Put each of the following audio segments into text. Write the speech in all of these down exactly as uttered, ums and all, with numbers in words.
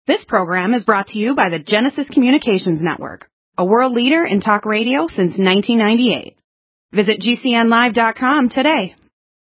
This program is brought to you by the Genesis Communications Network, a world leader in talk radio since nineteen ninety-eight. Visit G C N live dot com today.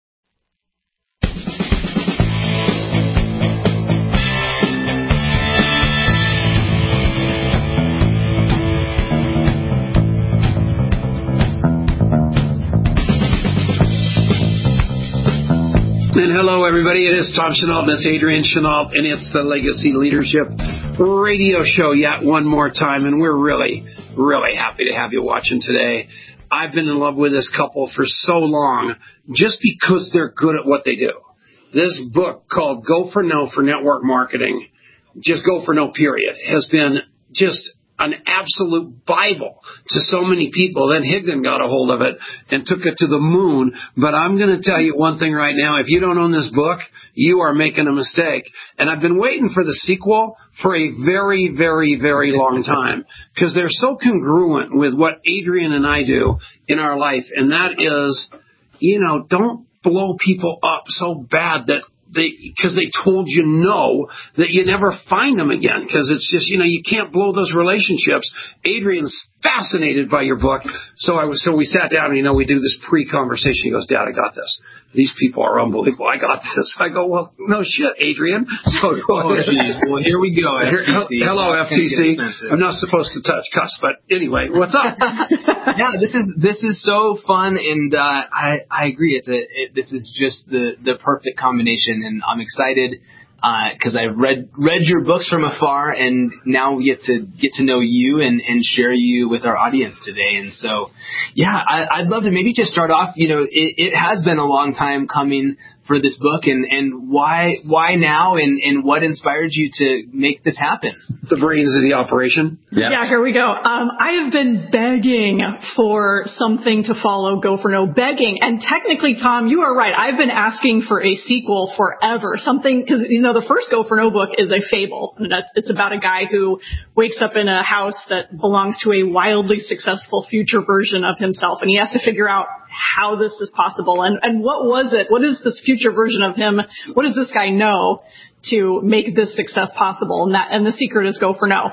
And hello, everybody. It is Tom Chenault. That's Adrian Chenault, and it's the Legacy Leadership Radio Show yet one more time. And we're really, really happy to have you watching today. I've been in love with this couple for so long just because they're good at what they do. This book called Go for No for Network Marketing, just Go for No, period, has been just an absolute Bible to so many people. Then Higdon got a hold of it and took it to the moon. But I'm going to tell you one thing right now. If you don't own this book, you are making a mistake. And I've been waiting for the sequel for a very, very, very long time because they're so congruent with what Adrian and I do in our life. And that is, you know, don't blow people up so bad that They, because they told you no, that you never find them again. Because it's just, you know, you can't blow those relationships. Adrian's fascinated by your book. So I was, so we sat down and, you know, we do this pre-conversation. He goes, Dad, I got this. These people are unbelievable. I got this. I go, well, no shit, Adrian. So go oh, geez. Well, here we go, F T C. Hello, F T C. I'm not supposed to touch cuss, but anyway, what's up? Yeah, this is this is so fun, and uh, I I agree. It's a it, this is just the the perfect combination, and I'm excited because uh, I've read read your books from afar, and now we get to get to know you and, and share you with our audience today. And so, yeah, I, I'd love to maybe just start off. You know, it, it has been a long time coming for this book, and, and why why now, and, and what inspired you to make this happen? The brains of the operation. Yeah, yeah here we go. Um, I have been begging for something to follow Go for No, begging. And technically, Tom, you are right. I've been asking for a sequel forever. Something, because, you know, the first Go for No book is a fable. And that's, it's about a guy who wakes up in a house that belongs to a wildly successful future version of himself. And he has to figure out how this is possible. And, and what was it? What is this future version of him? What does this guy know to make this success possible? And that, and the secret is Go for No.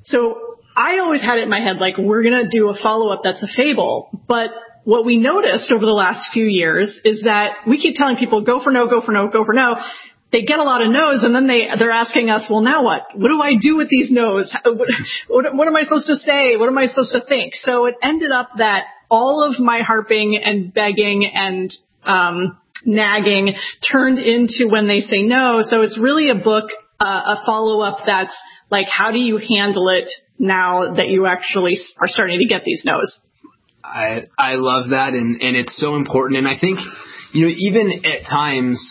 So I always had it in my head, like, we're going to do a follow-up that's a fable. But what we noticed over the last few years is that we keep telling people, go for no, go for no, go for no. They get a lot of no's, and then they, they're asking us, well, now what? What do I do with these no's? What, what, what am I supposed to say? What am I supposed to think? So it ended up that all of my harping and begging and um, nagging turned into When They Say No. So it's really a book, uh, a follow-up that's like, how do you handle it now that you actually are starting to get these no's? I I love that, and, and it's so important. And I think, you know, even at times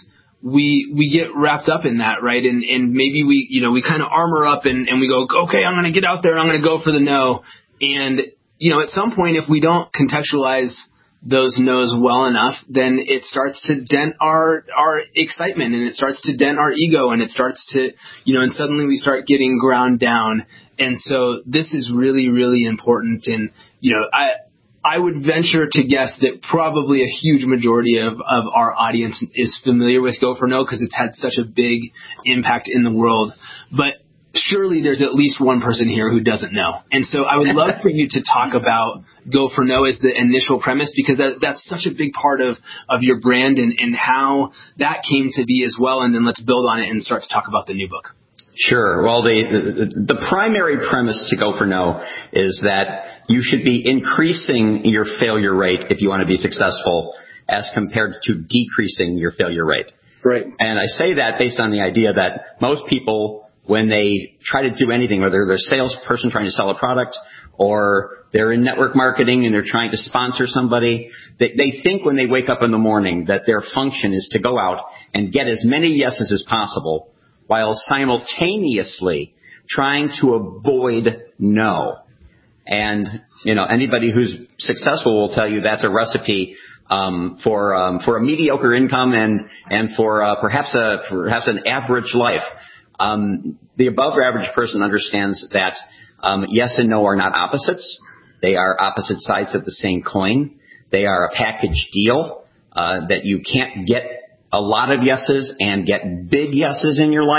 we we get wrapped up in that, right? And and maybe we, you know, we kind of armor up and, and we go, okay, I'm going to get out there and I'm going to go for the no. And, you know, at some point, if we don't contextualize those no's well enough, then it starts to dent our our excitement, and it starts to dent our ego, and it starts to, you know, and suddenly we start getting ground down. And so this is really, really important. And, you know, I I would venture to guess that probably a huge majority of, of our audience is familiar with Go for No because it's had such a big impact in the world. But surely there's at least one person here who doesn't know. And so I would love for you to talk about Go for No as the initial premise, because that, that's such a big part of, of your brand and, and how that came to be as well. And then let's build on it and start to talk about the new book. Sure. Well, the, the, the primary premise to Go for No is that you should be increasing your failure rate if you want to be successful as compared to decreasing your failure rate. Right. And I say that based on the idea that most people, when they try to do anything, whether they're a salesperson trying to sell a product or they're in network marketing and they're trying to sponsor somebody, they, they think when they wake up in the morning that their function is to go out and get as many yeses as possible while simultaneously trying to avoid no. And, you know, anybody who's successful will tell you that's a recipe um, for um, for a mediocre income and and for uh, perhaps a perhaps an average life. Um, the above average person understands that um, yes and no are not opposites. They are opposite sides of the same coin. They are a package deal uh, that you can't get a lot of yeses and get big yeses in your life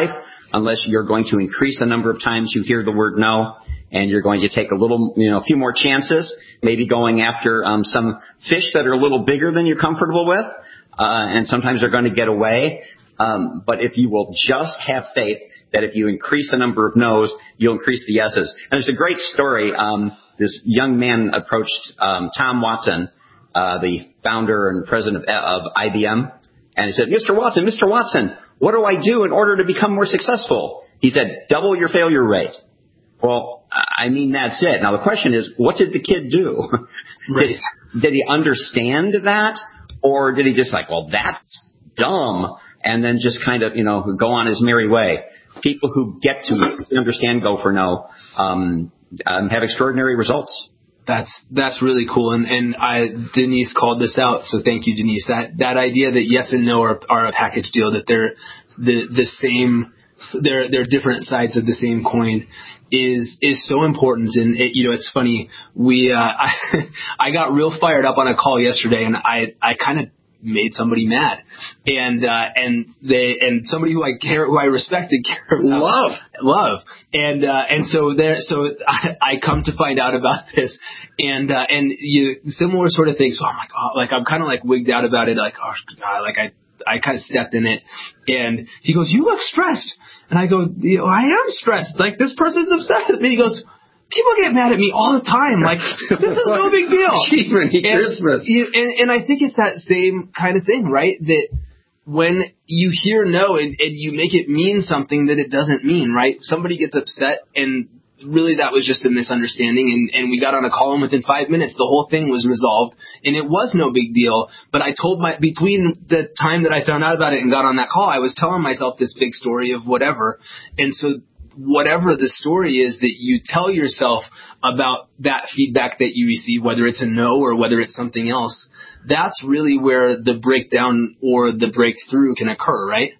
unless you're going to increase the number of times you hear the word no, and you're going to take a little, you know, a few more chances, maybe going after um, some fish that are a little bigger than you're comfortable with, uh, and sometimes they're going to get away. Um, but if you will just have faith that if you increase the number of no's, you'll increase the yeses. And there's a great story. Um, this young man approached um, Tom Watson, uh, the founder and president of, of I B M, and he said, Mister Watson, Mister Watson, what do I do in order to become more successful? He said, double your failure rate. Well, I mean, that's it. Now, the question is, what did the kid do? Right. did, did he understand that? Or did he just like, well, that's dumb, and then just kind of, you know, go on his merry way? People who get to understand Go for No um, um, have extraordinary results. That's that's really cool, and and I Denise called this out, so thank you, Denise. That that idea that yes and no are are a package deal, that they're the the same, they're they're different sides of the same coin, is is so important. And it, you know, it's funny, we uh, I I got real fired up on a call yesterday, and I I kind of made somebody mad, and uh, and they and somebody who I care, who I respect and care about, love, love, and uh, and so there, so I, I come to find out about this, and uh, and you similar sort of things. So I'm like, oh, like I'm kind of like wigged out about it, like oh God, like I I kind of stepped in it, and he goes, "You look stressed," and I go, you know, "I am stressed. Like this person's upset with me." He goes, people get mad at me all the time. Like, this is no big deal. Merry Christmas. You, and, and I think it's that same kind of thing, right? That when you hear no and, and you make it mean something that it doesn't mean, right? Somebody gets upset, and really that was just a misunderstanding, and, and we got on a call, and within five minutes the whole thing was resolved, and it was no big deal. But I told my, between the time that I found out about it and got on that call, I was telling myself this big story of whatever. And so whatever the story is that you tell yourself about that feedback that you receive, whether it's a no or whether it's something else, that's really where the breakdown or the breakthrough can occur, right?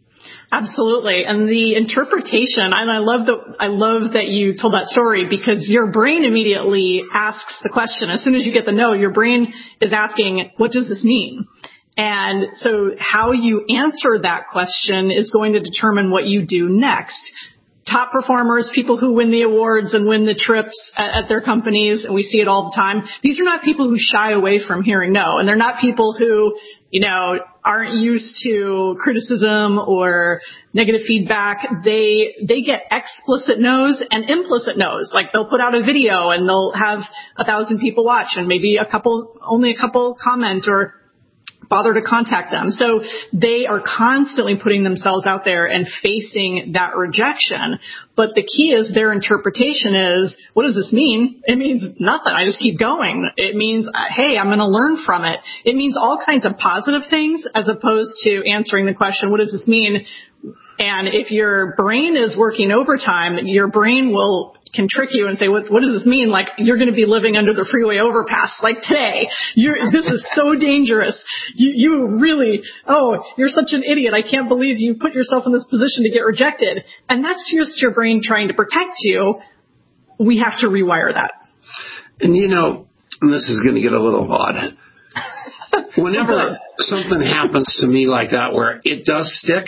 Absolutely. And the interpretation, and I love that, I love that you told that story, because your brain immediately asks the question. As soon as you get the no, your brain is asking, what does this mean? And so how you answer that question is going to determine what you do next. Top performers, people who win the awards and win the trips at, at their companies, and we see it all the time, these are not people who shy away from hearing no. And they're not people who, you know, aren't used to criticism or negative feedback. They, they get explicit no's and implicit no's. Like, they'll put out a video and they'll have a thousand people watch, and maybe a couple, only a couple comment or bother to contact them. So they are constantly putting themselves out there and facing that rejection. But the key is their interpretation is, what does this mean? It means nothing. I just keep going. It means, hey, I'm going to learn from it. It means all kinds of positive things, as opposed to answering the question, what does this mean? And if your brain is working overtime, your brain will can trick you and say, what, what does this mean? Like, you're going to be living under the freeway overpass, like today. You're, this is so dangerous. You, you really, oh, you're such an idiot. I can't believe you put yourself in this position to get rejected. And that's just your brain trying to protect you. We have to rewire that. And you know, and this is going to get a little odd. Whenever something happens to me like that, where it does stick,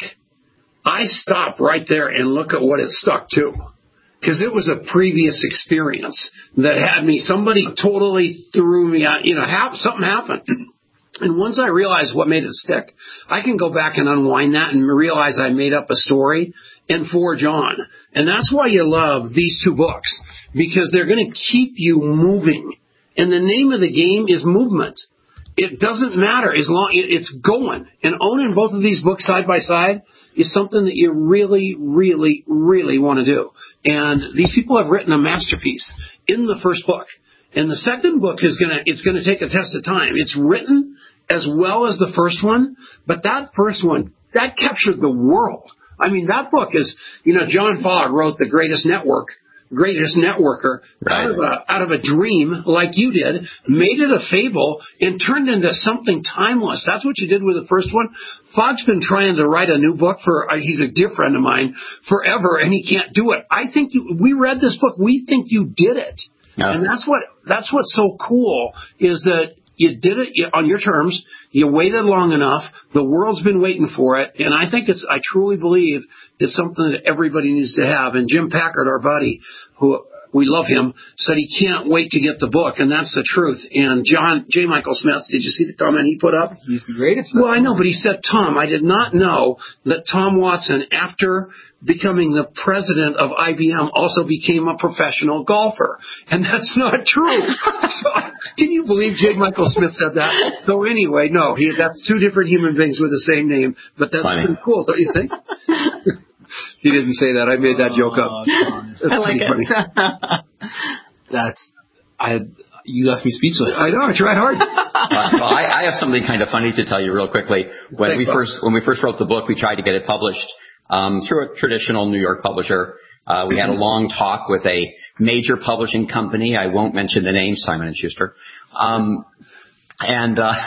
I stop right there and look at what it stuck to. Because it was a previous experience that had me, somebody totally threw me out, you know, have, something happened. And once I realized what made it stick, I can go back and unwind that and realize I made up a story and forge on. And that's why you love these two books, because they're going to keep you moving. And the name of the game is movement. It doesn't matter as long it's going. And owning both of these books side by side is something that you really, really, really want to do. And these people have written a masterpiece in the first book. And the second book is going to, it's going to take a test of time. It's written as well as the first one, but that first one, that captured the world. I mean, that book is, you know, John Fogg wrote The Greatest Network, Greatest Networker, right, out of a, out of a dream like you did, made it a fable and turned into something timeless. That's what you did with the first one. Fogg's been trying to write a new book for, uh, he's a dear friend of mine, forever, and he can't do it. I think you, we read this book, we think you did it. Yeah. And that's what, that's what's so cool, is that you did it on your terms. You waited long enough. The world's been waiting for it. And I think it's, I truly believe it's something that everybody needs to have. And Jim Packard, our buddy, who we love him, said he can't wait to get the book. And that's the truth. And John, J. Michael Smith, did you see the comment he put up? He's the greatest. Well, I know, but he said, Tom, I did not know that Tom Watson, after becoming the president of I B M, also became a professional golfer. And that's not true. So, can you believe J. Michael Smith said that? So anyway, no, he, that's two different human beings with the same name, but that's Funny. pretty cool, don't you think? He didn't say that. I made that joke up. Oh, That's I like pretty it. funny. That's, I, you left me speechless. I know, I tried hard. Uh, well, I, I have something kind of funny to tell you real quickly. When we first when we first wrote the book, we tried to get it published um, through a traditional New York publisher. Uh, we had a long talk with a major publishing company. I won't mention the name, Simon and Schuster. Um, and uh,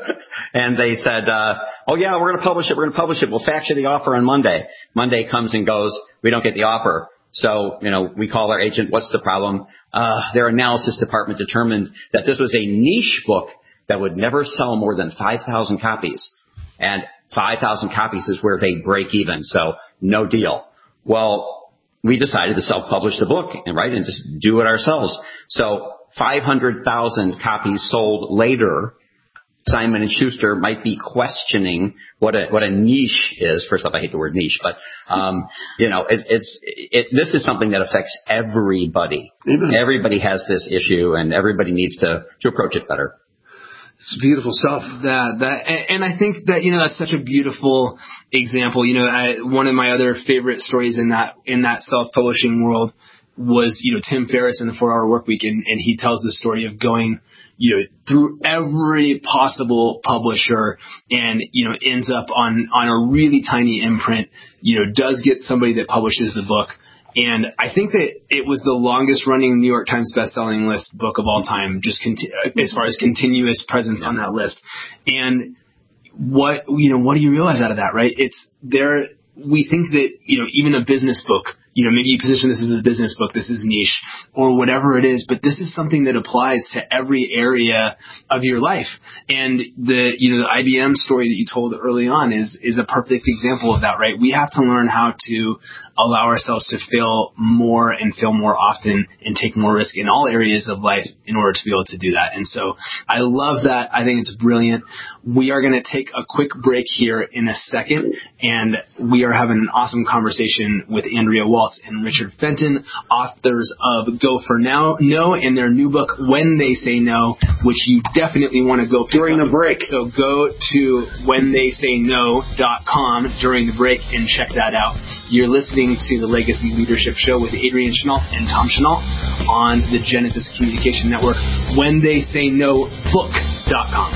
and they said, uh, "Oh yeah, we're going to publish it. We're going to publish it. We'll fax you the offer on Monday." Monday comes and goes. We don't get the offer. So, you know, we call our agent. What's the problem? Uh, their analysis department determined that this was a niche book that would never sell more than five thousand copies. And five thousand copies is where they break even. So no deal. Well, we decided to self-publish the book and right and just do it ourselves. So five hundred thousand copies sold later. Simon and Schuster might be questioning what a what a niche is. First off, I hate the word niche, but um, you know, it's, it's it, this is something that affects everybody. Amen. Everybody has this issue, and everybody needs to to approach it better. It's beautiful stuff. That that and I think that, you know, that's such a beautiful example. You know, I, one of my other favorite stories in that in that self-publishing world was, you know, Tim Ferriss in the four hour Work Week, and, and he tells the story of going, you know, through every possible publisher and, you know, ends up on, on a really tiny imprint, you know, does get somebody that publishes the book. And I think that it was the longest running New York Times bestselling list book of all time, just conti- as far as continuous presence on that list. And what, you know, what do you realize out of that, right? It's there. We think that, you know, even a business book, you know, maybe you position this as a business book, this is niche, or whatever it is, but this is something that applies to every area of your life. And the, you know, the I B M story that you told early on is, is a perfect example of that, right? We have to learn how to allow ourselves to fail more and fail more often and take more risk in all areas of life in order to be able to do that. And so I love that. I think it's brilliant. We are going to take a quick break here in a second, and we are having an awesome conversation with Andrea Waltz and Richard Fenton, authors of Go For Now, No, and their new book, When They Say No, which you definitely want to go pick During up. the break. So go to when they say no dot com during the break and check that out. You're listening to the Legacy Leadership Show with Adrian Chenault and Tom Chenault on the Genesis Communication Network. when they say no book dot com.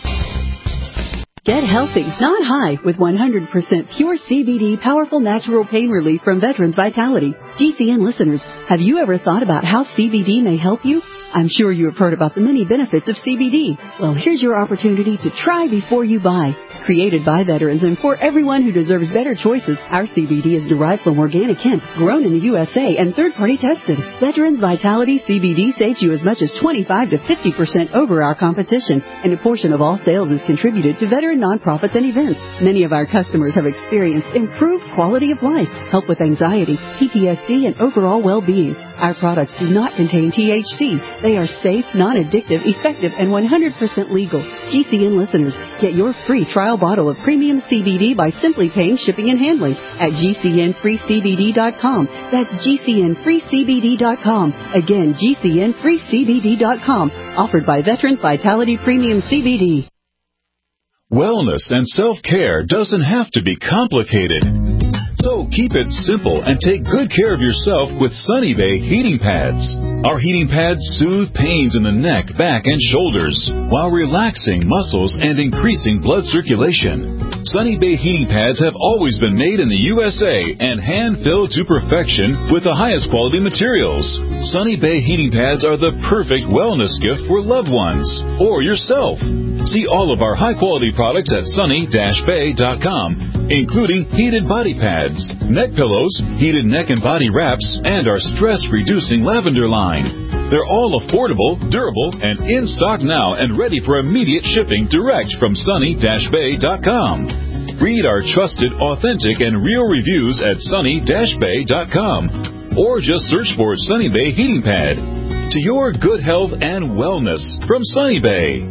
Get healthy, not high, with one hundred percent pure C B D powerful natural pain relief from Veterans Vitality. G C N listeners, have you ever thought about how C B D may help you? I'm sure you have heard about the many benefits of C B D. Well, here's your opportunity to try before you buy. Created by veterans and for everyone who deserves better choices, our C B D is derived from organic hemp, grown in the U S A and third-party tested. Veterans Vitality C B D saves you as much as twenty-five to fifty percent over our competition, and a portion of all sales is contributed to veteran nonprofits and events. Many of our customers have experienced improved quality of life, help with anxiety, P T S D, and overall well-being. Our products do not contain T H C. They are safe, non-addictive, effective, and one hundred percent legal. G C N listeners, get your free trial bottle of premium C B D by simply paying shipping and handling at G C N free C B D dot com. That's G C N free C B D dot com. Again, G C N free C B D dot com. Offered by Veterans Vitality Premium C B D. Wellness and self-care doesn't have to be complicated. So keep it simple and take good care of yourself with Sunny Bay heating pads. Our heating pads soothe pains in the neck, back, and shoulders while relaxing muscles and increasing blood circulation. Sunny Bay heating pads have always been made in the U S A and hand-filled to perfection with the highest quality materials. Sunny Bay heating pads are the perfect wellness gift for loved ones or yourself. See all of our high-quality products at sunny dash bay dot com, including heated body pads, neck pillows, heated neck and body wraps, and our stress-reducing lavender line. online. They're all affordable, durable, and in stock now and ready for immediate shipping direct from sunny dash bay dot com. Read our trusted, authentic, and real reviews at sunny dash bay dot com or just search for Sunny Bay Heating Pad. To your good health and wellness from Sunny Bay.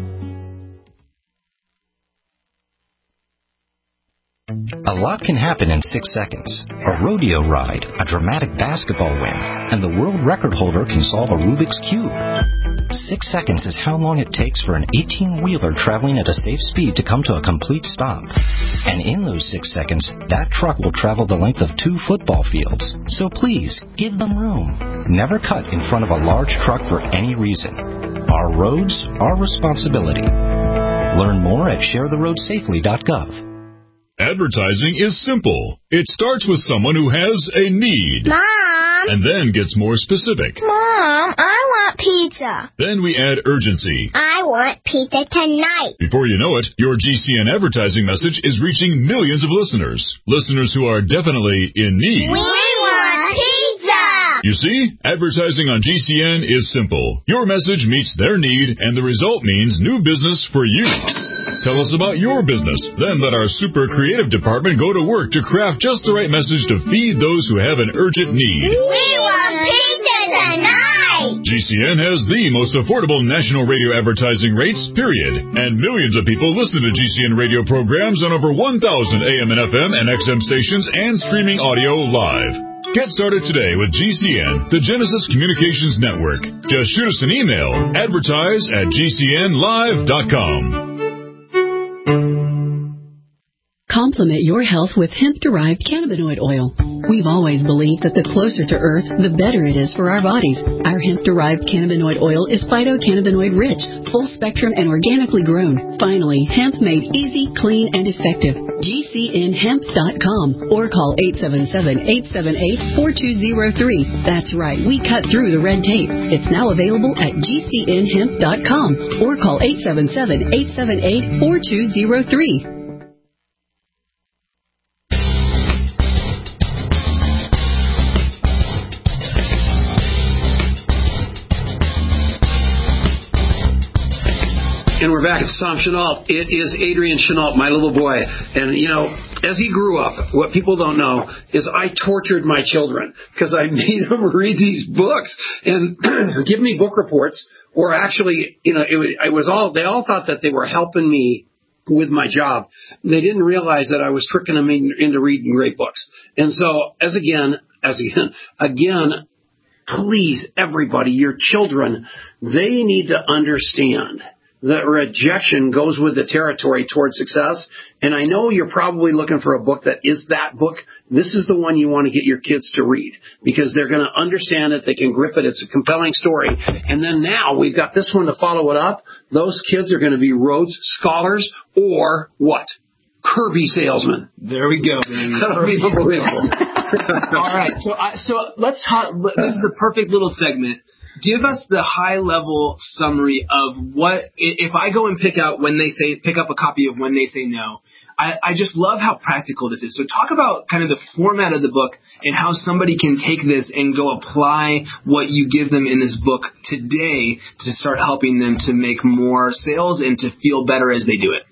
A lot can happen in six seconds. A rodeo ride, a dramatic basketball win, and the world record holder can solve a Rubik's Cube. Six seconds is how long it takes for an eighteen-wheeler traveling at a safe speed to come to a complete stop. And in those six seconds, that truck will travel the length of two football fields. So please, give them room. Never cut in front of a large truck for any reason. Our roads, our responsibility. Learn more at share the road safely dot gov. Advertising is simple. It starts with someone who has a need. Mom! And then gets more specific. Mom, I want pizza. Then we add urgency. I want pizza tonight. Before you know it, your G C N advertising message is reaching millions of listeners. Listeners who are definitely in need. We want pizza! You see, advertising on G C N is simple. Your message meets their need, and the result means new business for you. Tell us about your business. Then let our super creative department go to work to craft just the right message to feed those who have an urgent need. We want pizza tonight! G C N has the most affordable national radio advertising rates, period. And millions of people listen to G C N radio programs on over one thousand A M and F M and X M stations and streaming audio live. Get started today with G C N, the Genesis Communications Network. Just shoot us an email, advertise at G C N live dot com. Complement your health with hemp-derived cannabinoid oil. We've always believed that the closer to Earth, the better it is for our bodies. Our hemp-derived cannabinoid oil is phytocannabinoid-rich, full-spectrum, and organically grown. Finally, hemp made easy, clean, and effective. G C N hemp dot com or call eight seven seven, eight seven eight, four two zero three. That's right, we cut through the red tape. It's now available at G C N hemp dot com or call eight seven seven, eight seven eight, four two zero three. And we're back at Tom Chenault. It is Adrian Chenault, my little boy. And, you know, as he grew up, what people don't know is I tortured my children because I made them read these books and give me book reports. Or actually, you know, it was, it was all, they all thought that they were helping me with my job. They didn't realize that I was tricking them in, into reading great books. And so, as again, as again, again, please, everybody, your children, they need to understand that rejection goes with the territory towards success. And I know you're probably looking for a book that is that book. This is the one you want to get your kids to read because they're going to understand it. They can grip it. It's a compelling story. And then now we've got this one to follow it up. Those kids are going to be Rhodes Scholars or what? Kirby salesmen. There we go. That'll be unbelievable. All right. So, I, so let's talk. This is the perfect little segment. Give us the high-level summary of what, if I go and pick out when they say, pick up a copy of When They Say No. I, I just love how practical this is. So talk about kind of the format of the book and how somebody can take this and go apply what you give them in this book today to start helping them to make more sales and to feel better as they do it.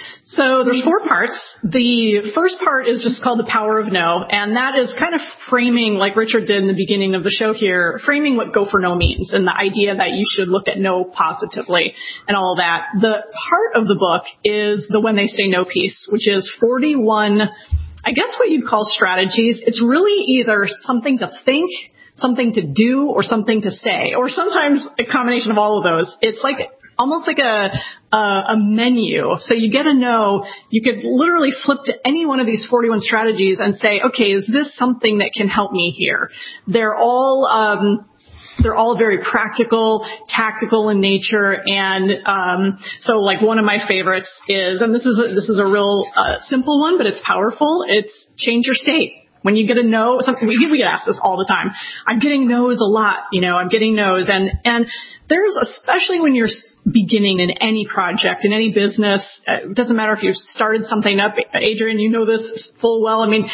So there's four parts. The first part is just called The Power of No, and that is kind of framing, like Richard did in the beginning of the show here, framing what go for no means and the idea that you should look at no positively and all that. The part of the book is the When They Say No piece, which is forty-one, I guess what you'd call strategies. It's really either something to think, something to do, or something to say, or sometimes a combination of all of those. It's like almost like a, a a menu. So you get a no, you could literally flip to any one of these forty-one strategies and say, okay, is this something that can help me here? They're all, um, they're all very practical, tactical in nature. And, um, so like one of my favorites is, and this is a, this is a real, uh, simple one, but it's powerful. It's change your state. When you get a no, something, we, we get asked this all the time. I'm getting no's a lot, you know, I'm getting no's. And, and there's, especially when you're beginning in any project, in any business, it doesn't matter if you've started something up. Adrian, you know this full well. I mean,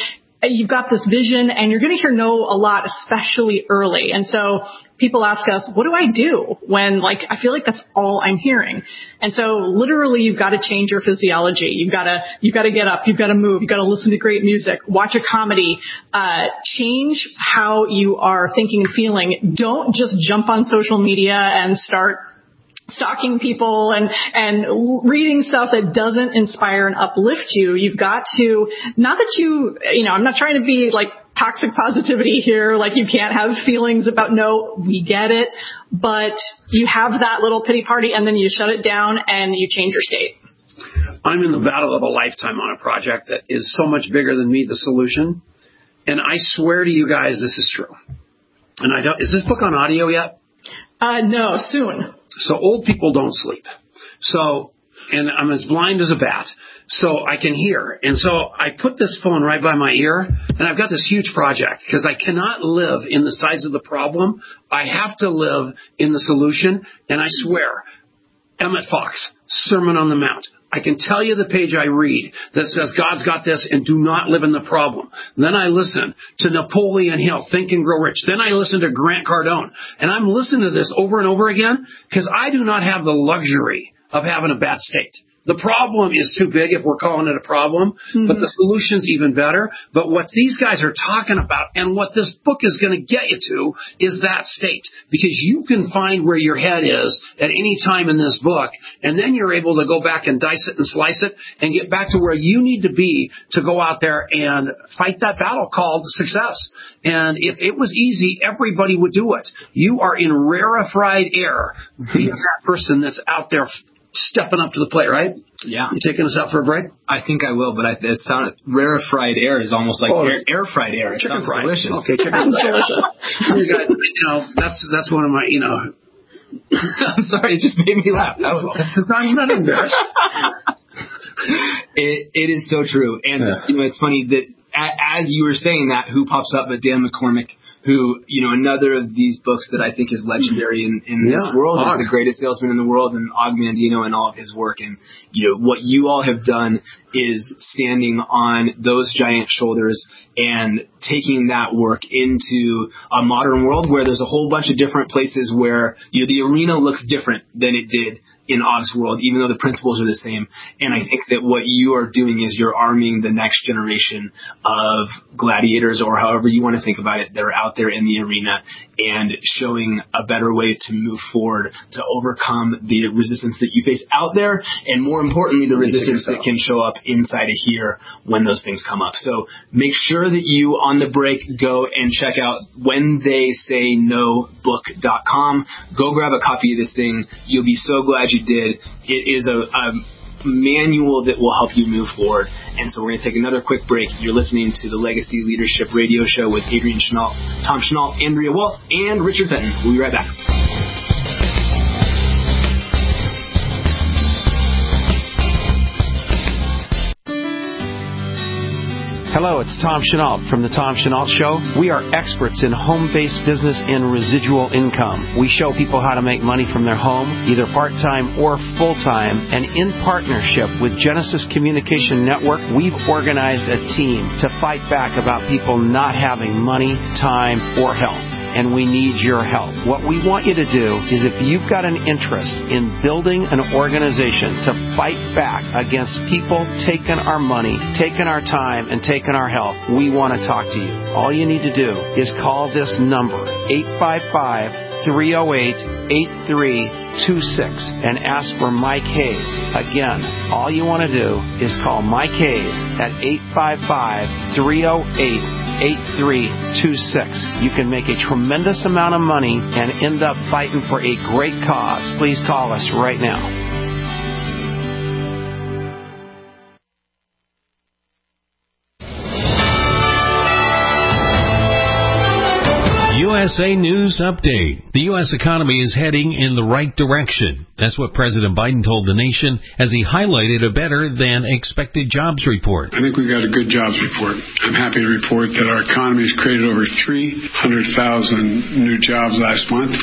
you've got this vision and you're going to hear no a lot, especially early. And so people ask us, what do I do when, like, I feel like that's all I'm hearing? And so literally you've got to change your physiology. You've got to, you've got to get up. You've got to move. You've got to listen to great music, watch a comedy, uh, change how you are thinking and feeling. Don't just jump on social media and start stalking people and, and reading stuff that doesn't inspire and uplift you. You've got to, not that you, you know, I'm not trying to be like toxic positivity here, like you can't have feelings about, no, we get it, but you have that little pity party and then you shut it down and you change your state. I'm in the battle of a lifetime on a project that is so much bigger than me, the solution. And I swear to you guys, this is true. And I don't, is this book on audio yet? Uh, no, soon. So old people don't sleep. So, and I'm as blind as a bat. So I can hear. And so I put this phone right by my ear, and I've got this huge project because I cannot live in the size of the problem. I have to live in the solution. And I swear, Emmett Fox, Sermon on the Mount. I can tell you the page I read that says God's got this and do not live in the problem. Then I listen to Napoleon Hill, Think and Grow Rich. Then I listen to Grant Cardone. And I'm listening to this over and over again because I do not have the luxury of having a bad state. The problem is too big if we're calling it a problem, mm-hmm. but the solution's even better. But what these guys are talking about and what this book is going to get you to is that state, because you can find where your head is at any time in this book, and then you're able to go back and dice it and slice it and get back to where you need to be to go out there and fight that battle called success. And if it was easy, everybody would do it. You are in rarefied air being that person that's out there stepping up to the plate, right? Yeah. You taking us out for a break? I think I will, but I, it sounded rarefied air is almost like oh, air, air fried air. It chicken sounds fried. delicious. Okay, chicken fried. You guys, you know, that's that's one of my, you know. I'm sorry, it just made me laugh. That was all. I'm not embarrassed. It it is so true, and yeah. you know, it's funny that as you were saying that, who pops up but Dan McCormick, who, you know, another of these books that I think is legendary in, in yeah, this world, Og. is The Greatest Salesman in the World, and Og Mandino and all of his work. And, you know, what you all have done is standing on those giant shoulders and taking that work into a modern world where there's a whole bunch of different places where, you know, the arena looks different than it did in Og's world, even though the principles are the same. And I think that what you are doing is you're arming the next generation of gladiators, or however you want to think about it, that are out there in the arena and showing a better way to move forward, to overcome the resistance that you face out there, and more importantly, the resistance that can show up inside of here when those things come up. So make sure that you, on the break, go and check out when they say no book dot com. Go grab a copy of this thing. You'll be so glad you did. It is a, a manual that will help you move forward. And so we're going to take another quick break. You're listening to the Legacy Leadership Radio Show with Adrian Chenault, Tom Chenault, Andrea Waltz, and Richard Fenton. We'll be right back. Hello, it's Tom Chenault from The Tom Chenault Show. We are experts in home-based business and residual income. We show people how to make money from their home, either part-time or full-time. And in partnership with Genesis Communication Network, we've organized a team to fight back about people not having money, time, or health. And we need your help. What we want you to do is, if you've got an interest in building an organization to fight back against people taking our money, taking our time, and taking our health, we want to talk to you. All you need to do is call this number, eight five five, three oh eight, eight three two six, and ask for Mike Hayes. Again, all you want to do is call Mike Hayes at eight five five, three oh eight, eight three two six. You can make a tremendous amount of money and end up fighting for a great cause. Please call us right now. U S A News Update. The U S economy is heading in the right direction. That's what President Biden told the nation as he highlighted a better than expected jobs report. I think we've got a good jobs report. I'm happy to report that our economy has created over three hundred thousand new jobs last month.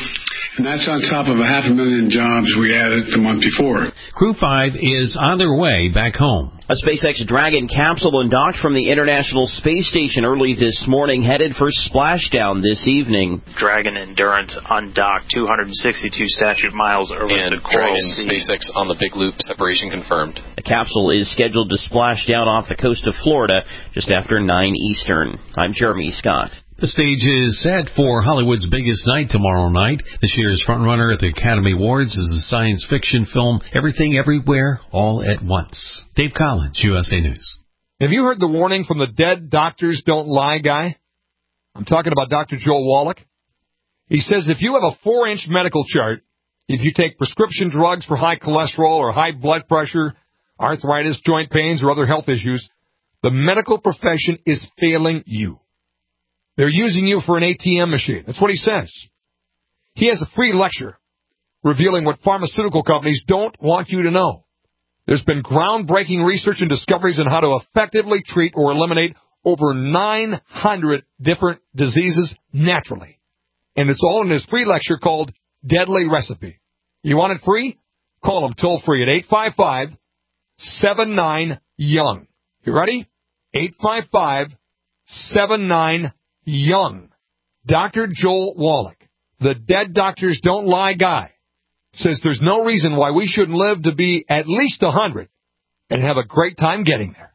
And that's on top of a half a million jobs we added the month before. Crew five is on their way back home. A SpaceX Dragon capsule undocked from the International Space Station early this morning, headed for splashdown this evening. Dragon Endurance undocked two hundred sixty-two statute miles over and the Coral Dragon Sea. SpaceX on the Big Loop, separation confirmed. The capsule is scheduled to splash down off the coast of Florida just after nine Eastern. I'm Jeremy Scott. The stage is set for Hollywood's biggest night tomorrow night. This year's frontrunner at the Academy Awards is the science fiction film Everything Everywhere All at Once. Dave Collins, U S A News. Have you heard the warning from the dead doctors don't lie guy? I'm talking about Doctor Joel Wallach. He says if you have a four-inch medical chart, if you take prescription drugs for high cholesterol or high blood pressure, arthritis, joint pains, or other health issues, the medical profession is failing you. They're using you for an A T M machine. That's what he says. He has a free lecture revealing what pharmaceutical companies don't want you to know. There's been groundbreaking research and discoveries on how to effectively treat or eliminate over nine hundred different diseases naturally. And it's all in his free lecture called Deadly Recipe. You want it free? Call him toll free at eight five five, seven nine, young. You ready? eight five five, seven nine, young. Doctor Joel Wallach, the dead doctors don't lie guy, says there's no reason why we shouldn't live to be at least one hundred and have a great time getting there.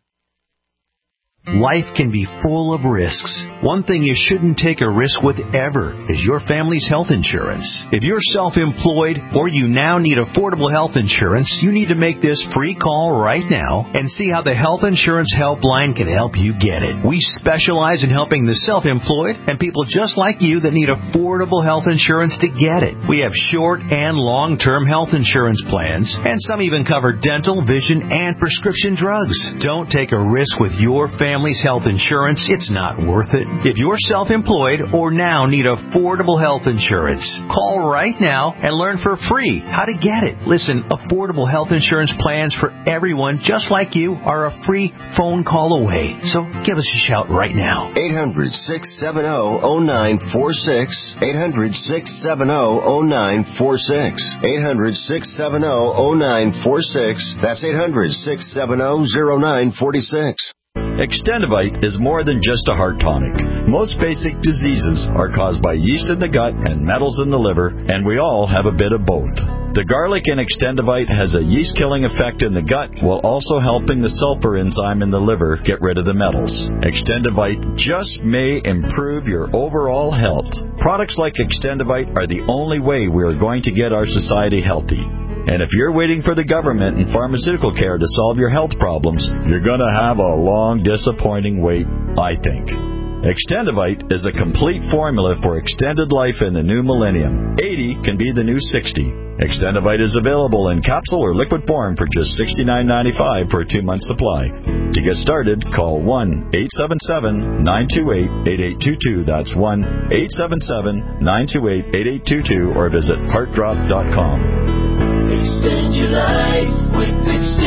Life can be full of risks. One thing you shouldn't take a risk with ever is your family's health insurance. If you're self-employed or you now need affordable health insurance, you need to make this free call right now and see how the Health Insurance Helpline can help you get it. We specialize in helping the self-employed and people just like you that need affordable health insurance to get it. We have short and long-term health insurance plans, and some even cover dental, vision, and prescription drugs. Don't take a risk with your family. Family's health insurance, it's not worth it. If you're self-employed or now need affordable health insurance, call right now and learn for free how to get it. Listen, affordable health insurance plans for everyone just like you are a free phone call away. So give us a shout right now. eight hundred, six seven zero, zero nine four six. eight hundred, six seven zero, zero nine four six. eight hundred, six seven zero, zero nine four six. That's eight hundred, six seven zero, zero nine four six. Extendivite is more than just a heart tonic. Most basic diseases are caused by yeast in the gut and metals in the liver, and we all have a bit of both. The garlic in Extendivite has a yeast-killing effect in the gut while also helping the sulfur enzyme in the liver get rid of the metals. Extendivite just may improve your overall health. Products like Extendivite are the only way we are going to get our society healthy. And if you're waiting for the government and pharmaceutical care to solve your health problems, you're going to have a long, disappointing wait, I think. Extendivite is a complete formula for extended life in the new millennium. eighty can be the new sixty. Extendivite is available in capsule or liquid form for just sixty-nine ninety-five for a two-month supply. To get started, call one eight seven seven, nine two eight, eight eight two two. That's one eight seven seven, nine two eight, eight eight two two or visit heart drop dot com. Extend your life with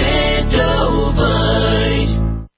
Extendivite.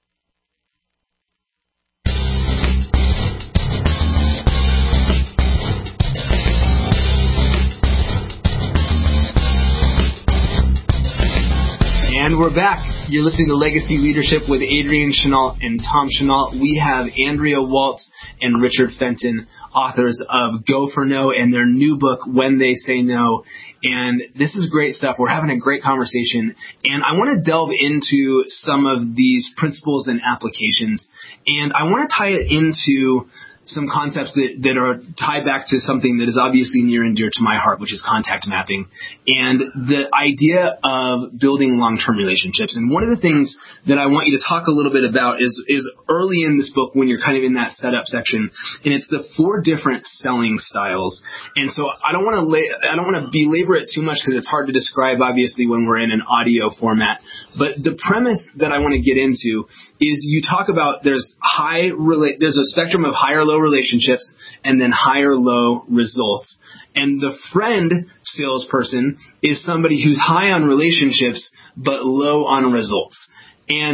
And we're back. You're listening to Legacy Leadership with Adrian Chenault and Tom Chenault. We have Andrea Waltz and Richard Fenton, authors of Go for No and their new book, When They Say No. And this is great stuff. We're having a great conversation. And I want to delve into some of these principles and applications. And I want to tie it into some concepts that, that are tied back to something that is obviously near and dear to my heart, which is contact mapping, and the idea of building long-term relationships. And one of the things that I want you to talk a little bit about is, is early in this book when you're kind of in that setup section, and it's the four different selling styles. And so I don't want to la- I don't want to belabor it too much because it's hard to describe, obviously, when we're in an audio format. But the premise that I want to get into is you talk about there's high rela- there's a spectrum of higher low relationships and then higher low results. And the friend salesperson is somebody who's high on relationships but low on results. And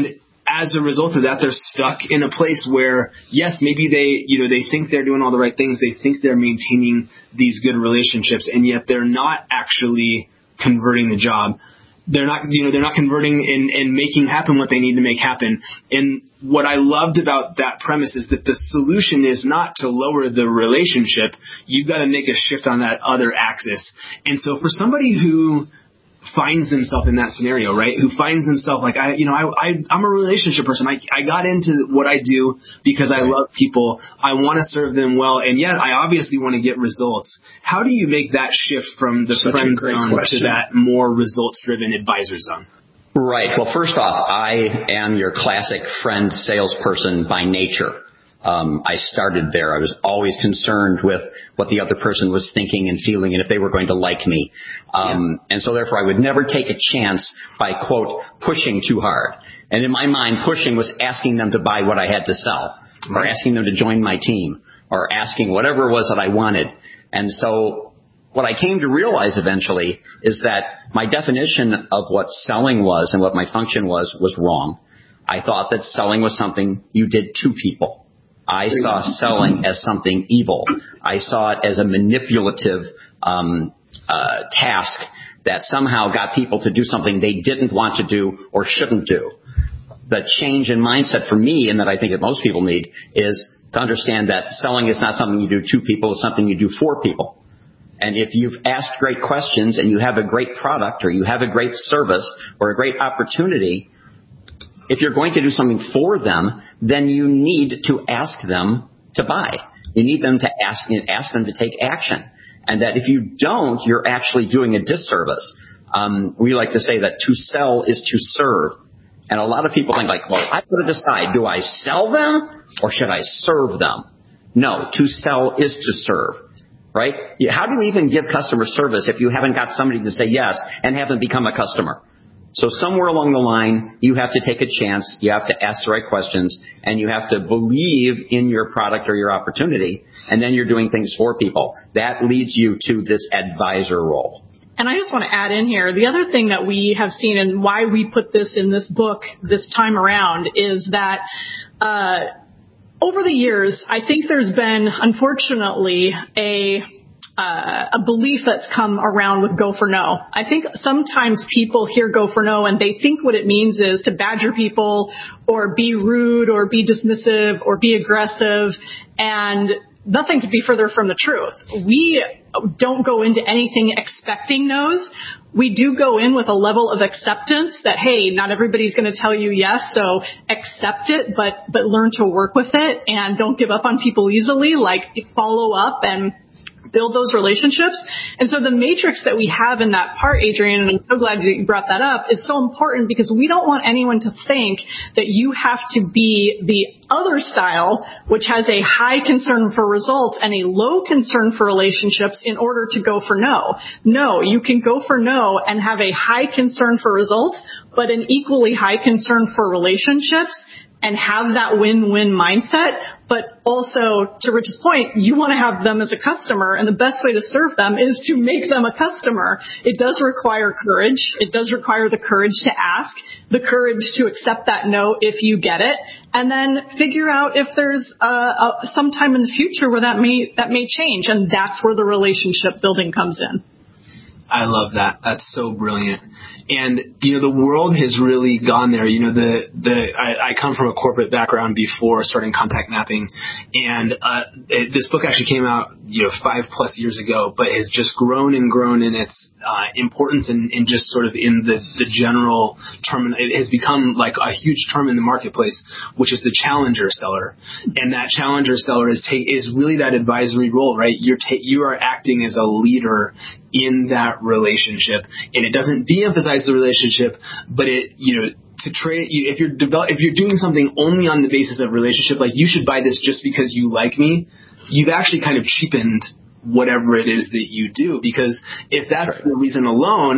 as a result of that, they're stuck in a place where, yes, maybe they, you know, they think they're doing all the right things. They think they're maintaining these good relationships, and yet they're not actually converting the job. They're not, you know, they're not converting and, and making happen what they need to make happen. And what I loved about that premise is that the solution is not to lower the relationship. You've got to make a shift on that other axis. And so for somebody who finds himself in that scenario, right? Who finds himself like, I, you know, I, I, I'm a relationship person. I, I got into what I do because I love people. I want to serve them well, and yet I obviously want to get results. How do you make that shift from the Such friend zone question. to that more results-driven advisor zone? Right. Well, first off, I am your classic friend salesperson by nature. Um, I started there. I was always concerned with what the other person was thinking and feeling and if they were going to like me. Um, yeah. And so therefore I would never take a chance by, quote, pushing too hard. And in my mind, pushing was asking them to buy what I had to sell, right, or asking them to join my team, or asking whatever it was that I wanted. And so what I came to realize eventually is that my definition of what selling was and what my function was was wrong. I thought that selling was something you did to people. I saw selling as something evil. I saw it as a manipulative um, uh, task that somehow got people to do something they didn't want to do or shouldn't do. The change in mindset for me, and that I think that most people need, is to understand that selling is not something you do to people, it's something you do for people. And if you've asked great questions and you have a great product or you have a great service or a great opportunity, if you're going to do something for them, then you need to ask them to buy. You need them to ask, ask them to take action. And that if you don't, you're actually doing a disservice. Um, we like to say that to sell is to serve. And a lot of people think like, well, I've got to decide, do I sell them or should I serve them? No, to sell is to serve, right? How do you even give customer service if you haven't got somebody to say yes and haven't become a customer? So somewhere along the line, you have to take a chance, you have to ask the right questions, and you have to believe in your product or your opportunity, and then you're doing things for people. That leads you to this advisor role. And I just want to add in here, the other thing that we have seen and why we put this in this book this time around is that uh, over the years, I think there's been, unfortunately, a Uh, a belief that's come around with go for no. I think sometimes people hear go for no and they think what it means is to badger people or be rude or be dismissive or be aggressive, and nothing could be further from the truth. We don't go into anything expecting no's. We do go in with a level of acceptance that, hey, not everybody's going to tell you yes, so accept it, but, but learn to work with it and don't give up on people easily. Like, follow up and build those relationships. And so the matrix that we have in that part, Adrian, and I'm so glad that you brought that up, is so important because we don't want anyone to think that you have to be the other style, which has a high concern for results and a low concern for relationships in order to go for no. No, you can go for no and have a high concern for results, but an equally high concern for relationships, and have that win-win mindset. But also, to Rich's point, you want to have them as a customer, and the best way to serve them is to make them a customer. It does require courage. It does require the courage to ask, the courage to accept that no if you get it, and then figure out if there's uh, a, some time in the future where that may that may change, and that's where the relationship building comes in. I love that. That's so brilliant. And, you know, the world has really gone there. You know, the, the, I, I come from a corporate background before starting contact mapping. And, uh, it, this book actually came out, you know, five plus years ago, but has just grown and grown in its, uh, importance and, and just sort of in the, the general term. It has become like a huge term in the marketplace, which is the challenger seller. And that challenger seller is take, is really that advisory role, right? You're ta- you are acting as a leader in that relationship, and it doesn't de-emphasize the relationship, but it, you know, to trade, you, if you're develop, if you're doing something only on the basis of relationship, like you should buy this just because you like me, you've actually kind of cheapened whatever it is that you do, because if that's the reason alone,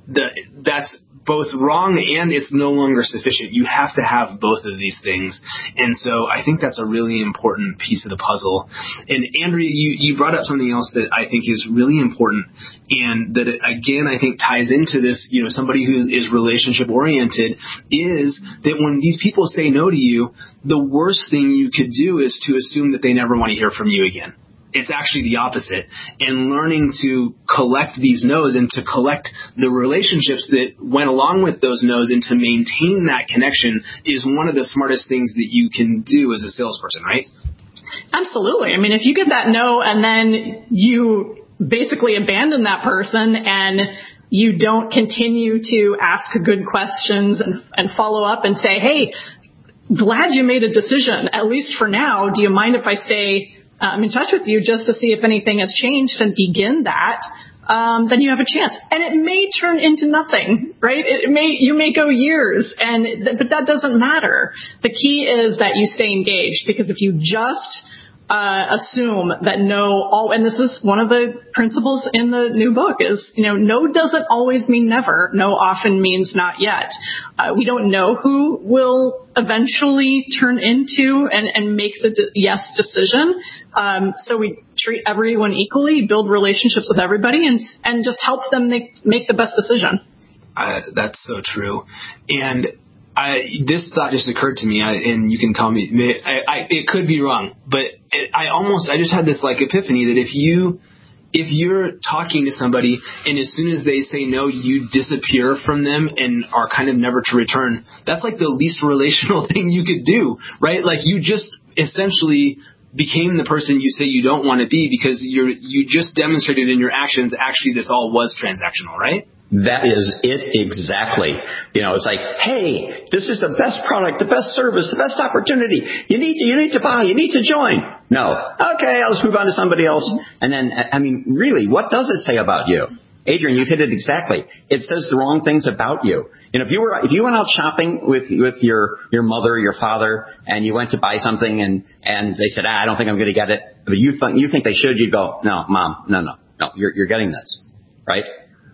the that's both wrong and it's no longer sufficient. You have to have both of these things. And so I think that's a really important piece of the puzzle. And Andrea, you, you brought up something else that I think is really important, and that it, again, I think ties into this, you know, somebody who is relationship oriented, is that when these people say no to you, the worst thing you could do is to assume that they never want to hear from you again. It's actually the opposite. And learning to collect these no's and to collect the relationships that went along with those no's and to maintain that connection is one of the smartest things that you can do as a salesperson, right? Absolutely. I mean, if you get that no and then you basically abandon that person and you don't continue to ask good questions and, and follow up and say, hey, glad you made a decision, at least for now. Do you mind if I stay I'm in touch with you just to see if anything has changed and begin that, um, then you have a chance. And it may turn into nothing, right? It may, you may go years, and th- but that doesn't matter. The key is that you stay engaged, because if you just uh, assume that no, all, and this is one of the principles in the new book is, you know, no doesn't always mean never. No often means not yet. Uh, we don't know who will eventually turn into and, and make the de- yes decision. Um, so we treat everyone equally, build relationships with everybody, and and just help them make, make the best decision. Uh, that's so true. And I, this thought just occurred to me, I, and you can tell me, I, I, it could be wrong, but it, I almost, I just had this like epiphany that if you, if you're talking to somebody and as soon as they say no, you disappear from them and are kind of never to return, that's like the least relational thing you could do, right? Like you just essentially became the person you say you don't want to be, because you're, you just demonstrated in your actions, actually this all was transactional, right? That is it exactly. You know, it's like, hey, this is the best product, the best service, the best opportunity. You need to, you need to buy, you need to join. No. Okay, I'll just move on to somebody else. And then, I mean, really, what does it say about you? Adrian, you hit it exactly. It says the wrong things about you. You know, if you were, if you went out shopping with, with your, your mother, your father, and you went to buy something and, and they said, ah, I don't think I'm going to get it, but you think, you think they should, you'd go, no, mom, no, no, no, you're, you're getting this, right?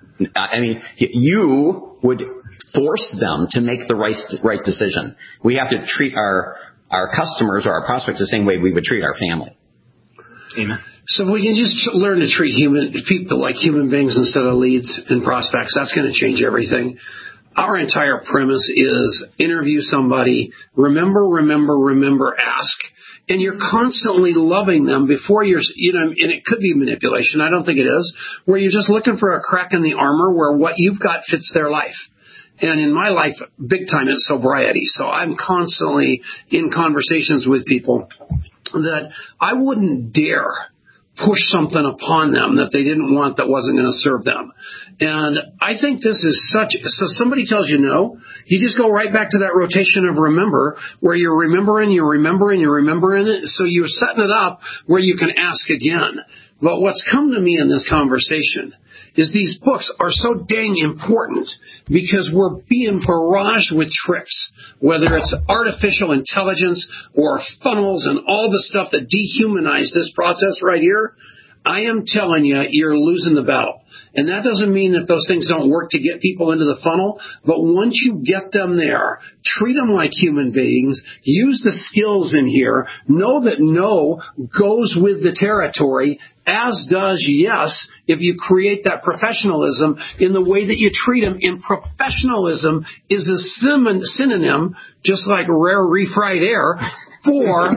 I mean, you would force them to make the right, right decision. We have to treat our, our customers or our prospects the same way we would treat our family. Amen. So if we can just learn to treat human people like human beings instead of leads and prospects, that's going to change everything. Our entire premise is interview somebody, remember, remember, remember, ask, and you're constantly loving them before you're, you know, and it could be manipulation. I don't think it is, where you're just looking for a crack in the armor where what you've got fits their life. And in my life, big time, it's sobriety. So I'm constantly in conversations with people that I wouldn't dare push something upon them that they didn't want that wasn't going to serve them. And I think this is such, so somebody tells you no, you just go right back to that rotation of remember, where you're remembering, you're remembering, you're remembering it. So you're setting it up where you can ask again. But what's come to me in this conversation is these books are so dang important because we're being barraged with tricks, whether it's artificial intelligence or funnels and all the stuff that dehumanize this process right here. I am telling you, you're losing the battle. And that doesn't mean that those things don't work to get people into the funnel, but once you get them there, treat them like human beings, use the skills in here, know that no goes with the territory, as does yes, if you create that professionalism in the way that you treat them. And professionalism is a synonym, just like rare refried air, for...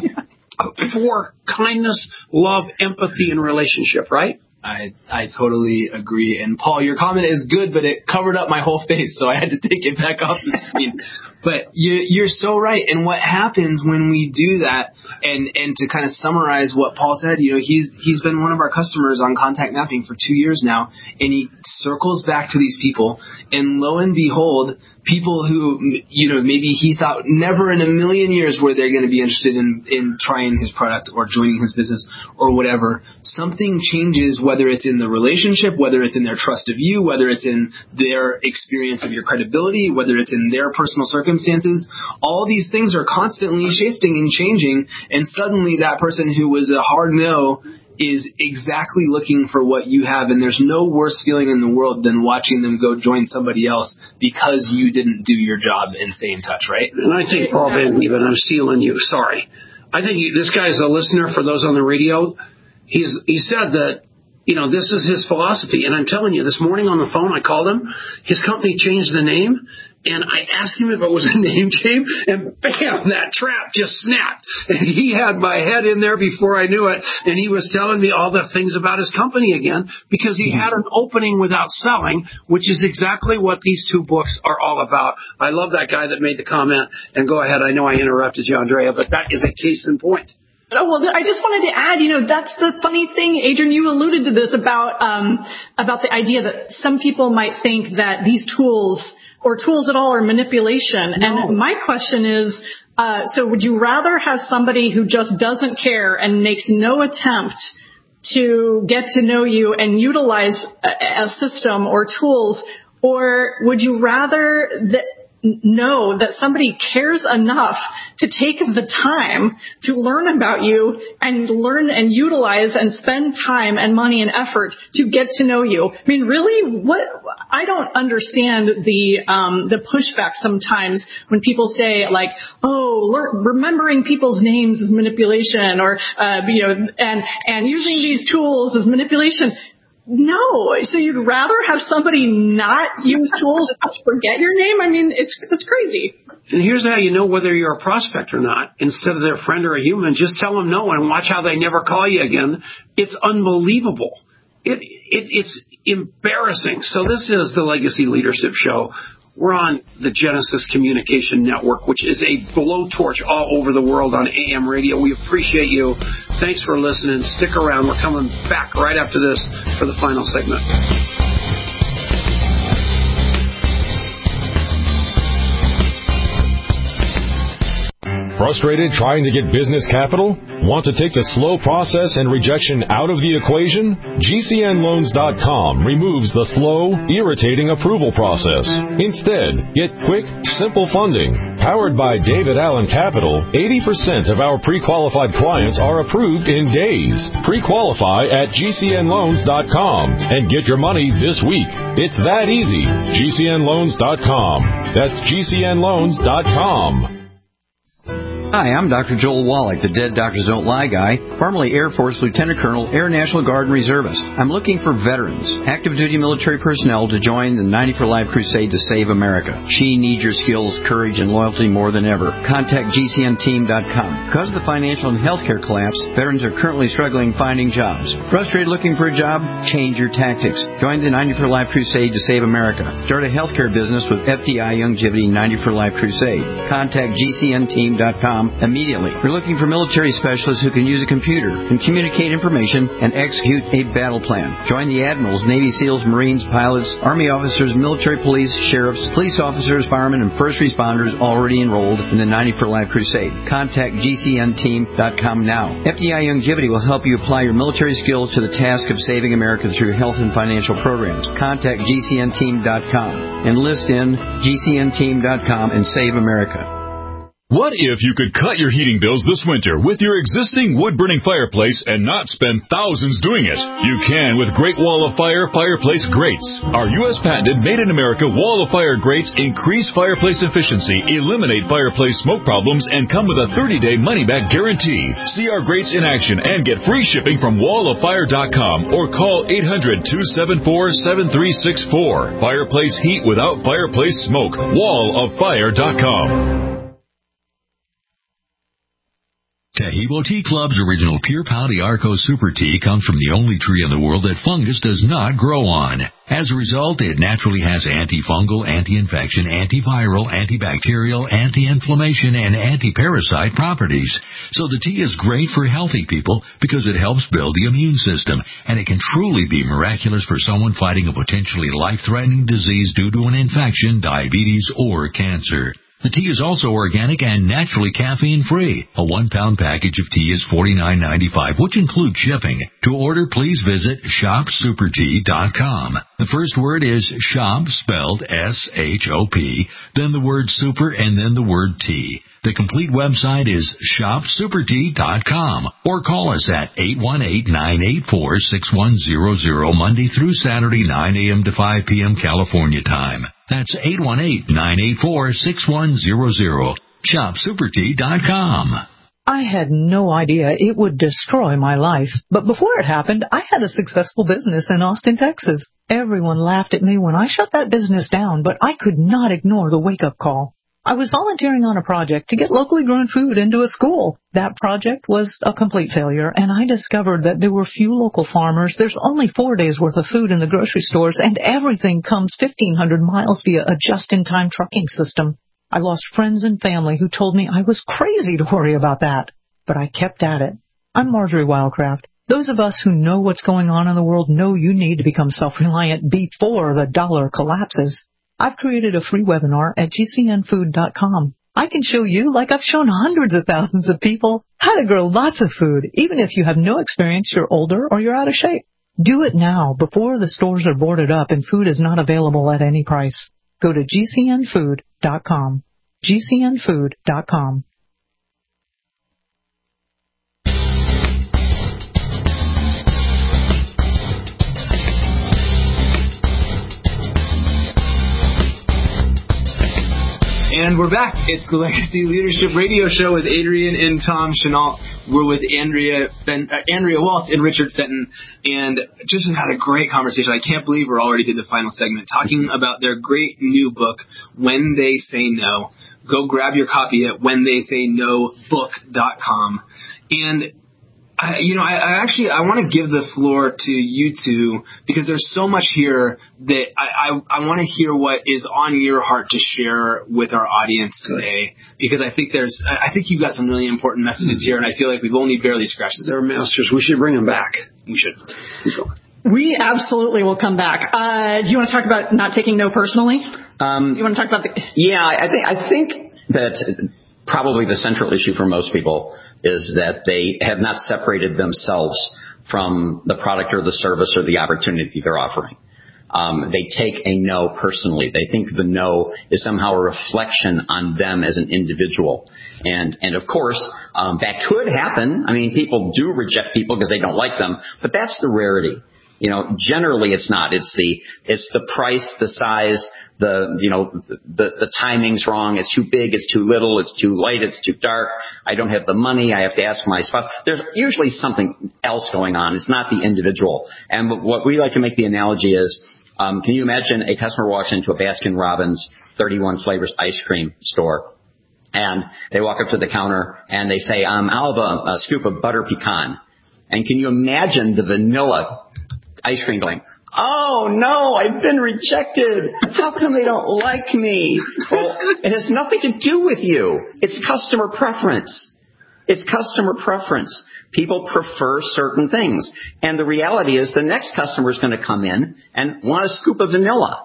for kindness, love, empathy, and relationship, right? I I totally agree. And Paul, your comment is good, but it covered up my whole face, so I had to take it back off the screen. But you, you're so right. And what happens when we do that, and, and to kind of summarize what Paul said, you know, he's he's been one of our customers on Contact Mapping for two years now, and he circles back to these people, and lo and behold, people who, you know, maybe he thought never in a million years were they going to be interested in, in trying his product or joining his business or whatever. Something changes, whether it's in the relationship, whether it's in their trust of you, whether it's in their experience of your credibility, whether it's in their personal circumstances. All these things are constantly shifting and changing, and suddenly that person who was a hard no is exactly looking for what you have, and there's no worse feeling in the world than watching them go join somebody else because you didn't do your job and stay in touch, right? And I think, Paul Van Even, I'm stealing you, sorry. I think you, this guy's a listener for those on the radio. He's He said that, you know, this is his philosophy. And I'm telling you, this morning on the phone, I called him. His company changed the name. And I asked him if it was a name change, and bam, that trap just snapped. And he had my head in there before I knew it, and he was telling me all the things about his company again because he had an opening without selling, which is exactly what these two books are all about. I love that guy that made the comment. And go ahead, I know I interrupted you, Andrea, but that is a case in point. Oh, well, I just wanted to add, you know, that's the funny thing, Adrian, you alluded to this about, um, about the idea that some people might think that these tools or tools at all are manipulation. No. And my question is, uh, so would you rather have somebody who just doesn't care and makes no attempt to get to know you and utilize a, a system or tools, or would you rather that know that somebody cares enough to take the time to learn about you and learn and utilize and spend time and money and effort to get to know you? I mean, really, what I don't understand the um, the pushback sometimes when people say like, "Oh, learn, remembering people's names is manipulation," or uh, you know, and and using these tools is manipulation. No, so you'd rather have somebody not use tools and forget your name? I mean, it's it's crazy. And here's how you know whether you're a prospect or not. Instead of their friend or a human, just tell them no and watch how they never call you again. It's unbelievable. It, it it's embarrassing. So this is the Legacy Leadership Show. We're on the Genesis Communication Network, which is a blowtorch all over the world on A M radio. We appreciate you. Thanks for listening. Stick around. We're coming back right after this for the final segment. Frustrated trying to get business capital? Want to take the slow process and rejection out of the equation? G C N loans dot com removes the slow, irritating approval process. Instead, get quick, simple funding. Powered by David Allen Capital, eighty percent of our pre-qualified clients are approved in days. Pre-qualify at G C N loans dot com and get your money this week. It's that easy. G C N loans dot com. That's G C N loans dot com. Hi, I'm Doctor Joel Wallach, the Dead Doctors Don't Lie guy, formerly Air Force Lieutenant Colonel, Air National Guard and Reservist. I'm looking for veterans, active duty military personnel to join the ninety for Life crusade to save America. She needs your skills, courage, and loyalty more than ever. Contact G C N team dot com. Because of the financial and healthcare collapse, veterans are currently struggling finding jobs. Frustrated looking for a job? Change your tactics. Join the ninety for Life crusade to save America. Start a healthcare business with F D I Youngevity ninety for Life crusade. Contact G C N team dot com immediately. We're looking for military specialists who can use a computer, can communicate information, and execute a battle plan. Join the admirals, Navy SEALs, Marines, pilots, Army officers, military police, sheriffs, police officers, firemen, and first responders already enrolled in the ninety for Life crusade. Contact G C N team dot com now. F D I Youngevity will help you apply your military skills to the task of saving America through health and financial programs. Contact G C N team dot com. Enlist in G C N team dot com and save America. What if you could cut your heating bills this winter with your existing wood-burning fireplace and not spend thousands doing it? You can with Great Wall of Fire Fireplace Grates. Our U S patented made-in-America Wall of Fire grates increase fireplace efficiency, eliminate fireplace smoke problems, and come with a thirty-day money-back guarantee. See our grates in action and get free shipping from wall of fire dot com or call eight hundred, two seven four, seven three six four. Fireplace heat without fireplace smoke. wall of fire dot com. Taheebo Tea Club's original Pure Pau d'Arco Super Tea comes from the only tree in the world that fungus does not grow on. As a result, it naturally has antifungal, anti-infection, antiviral, antibacterial, anti-inflammation, and anti-parasite properties. So the tea is great for healthy people because it helps build the immune system, and it can truly be miraculous for someone fighting a potentially life-threatening disease due to an infection, diabetes, or cancer. The tea is also organic and naturally caffeine-free. A one-pound package of tea is forty-nine ninety-five, which includes shipping. To order, please visit shop super tea dot com. The first word is shop, spelled S H O P, then the word super, and then the word tea. The complete website is shop super tea dot com or call us at eight one eight, nine eight four, six one zero zero Monday through Saturday, nine a.m. to five p.m. California time. That's eight one eight, nine eight four, six one zero zero. shop super tea dot com. I had no idea it would destroy my life. But before it happened, I had a successful business in Austin, Texas. Everyone laughed at me when I shut that business down, but I could not ignore the wake-up call. I was volunteering on a project to get locally grown food into a school. That project was a complete failure, and I discovered that there were few local farmers. There's only four days' worth of food in the grocery stores, and everything comes fifteen hundred miles via a just-in-time trucking system. I lost friends and family who told me I was crazy to worry about that, but I kept at it. I'm Marjorie Wildcraft. Those of us who know what's going on in the world know you need to become self-reliant before the dollar collapses. I've created a free webinar at G C N food dot com. I can show you, like I've shown hundreds of thousands of people, how to grow lots of food, even if you have no experience, you're older, or you're out of shape. Do it now, before the stores are boarded up and food is not available at any price. Go to G C N food dot com. G C N food dot com. And we're back. It's the Legacy Leadership Radio Show with Adrian and Tom Chenault. We're with Andrea ben, uh, Andrea Waltz and Richard Fenton, and just had a great conversation. I can't believe we're already to the final segment, talking about their great new book, When They Say No. Go grab your copy at when they say no book dot com. And I, you know, I, I actually I want to give the floor to you two, because there's so much here that I, I, I want to hear what is on your heart to share with our audience today, because I think there's I think you've got some really important messages here, and I feel like we've only barely scratched the surface. They're masters. We should bring them back. We should. We absolutely will come back. Uh, do you want to talk about not taking no personally? Um, you want to talk about the? Yeah, I think I think that probably the central issue for most people is that they have not separated themselves from the product or the service or the opportunity they're offering. Um, they take a no personally. They think the no is somehow a reflection on them as an individual. And, and of course, um, that could happen. I mean, people do reject people because they don't like them, but that's the rarity. You know, generally it's not. It's the, it's the price, the size, the, you know, the, the timing's wrong. It's too big. It's too little. It's too light. It's too dark. I don't have the money. I have to ask my spouse. There's usually something else going on. It's not the individual. And what we like to make the analogy is, um, can you imagine a customer walks into a Baskin Robbins thirty-one flavors ice cream store, and they walk up to the counter and they say, um, I'll have a, a scoop of butter pecan. And can you imagine the vanilla ice cream going, oh, no, I've been rejected. How come they don't like me? Well, it has nothing to do with you. It's customer preference. It's customer preference. People prefer certain things. And the reality is the next customer is going to come in and want a scoop of vanilla.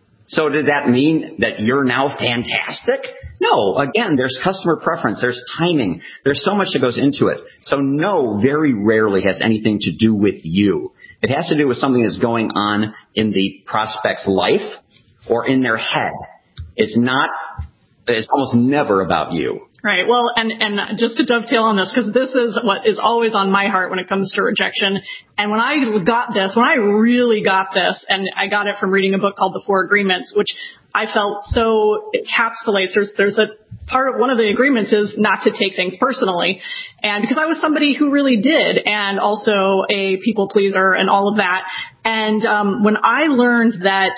So did that mean that you're now fantastic? No. Again, there's customer preference. There's timing. There's so much that goes into it. So no very rarely has anything to do with you. It has to do with something that's going on in the prospect's life or in their head. It's not, it's almost never about you. Right. Well, and, and just to dovetail on this, because this is what is always on my heart when it comes to rejection. And when I got this, when I really got this, and I got it from reading a book called The Four Agreements, which I felt so encapsulates. There's, there's a part of one of the agreements is not to take things personally. And because I was somebody who really did, and also a people pleaser and all of that. And, um, when I learned that